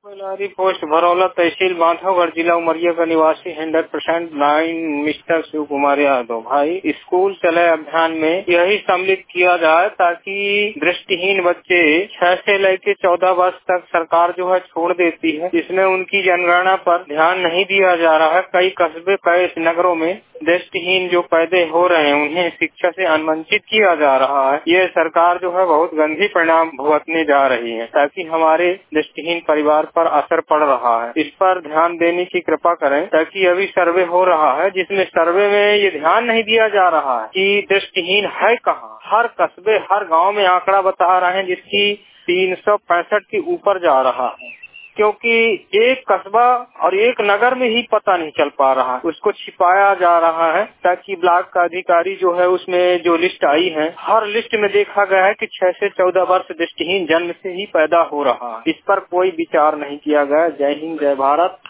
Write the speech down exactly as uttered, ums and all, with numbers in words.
Koilari post भरौला तहसील बांधवगढ़ जिला उमरिया का निवासी hundred percent nine mister Shiv Kumar Yadav. भाई स्कूल चले अभियान में यही सम्मिलित किया जाए ताकि दृष्टिहीन बच्चे छह से लेकर चौदह वर्ष तक सरकार जो है छोड़ देती है, इसमें उनकी जनगणना पर ध्यान नहीं दिया जा रहा है। कई कस्बे कई नगरों में दृष्टिहीन जो पैदा हो रहे हैं उन्हें शिक्षा से अनवंचित किया जा रहा है। ये सरकार जो है बहुत गंभीर परिणाम भुगतने जा रही है ताकि हमारे दृष्टिहीन परिवार पर असर पड़ रहा है। इस पर ध्यान देने की कृपा करें ताकि अभी सर्वे हो रहा है जिसमें सर्वे में ये ध्यान नहीं दिया जा रहा है कि दृष्टिहीन है कहाँ। हर कस्बे हर गाँव में आंकड़ा बता रहे हैं जिसकी तीन सौ पैंसठ के ऊपर जा रहा है, क्योंकि एक कस्बा और एक नगर में ही पता नहीं चल पा रहा है, उसको छिपाया जा रहा है ताकि ब्लॉक का अधिकारी जो है उसमें जो लिस्ट आई है हर लिस्ट में देखा गया है कि छह से चौदह वर्ष दृष्टिहीन जन्म से ही पैदा हो रहा है। इस पर कोई विचार नहीं किया गया। जय हिंद, जय भारत।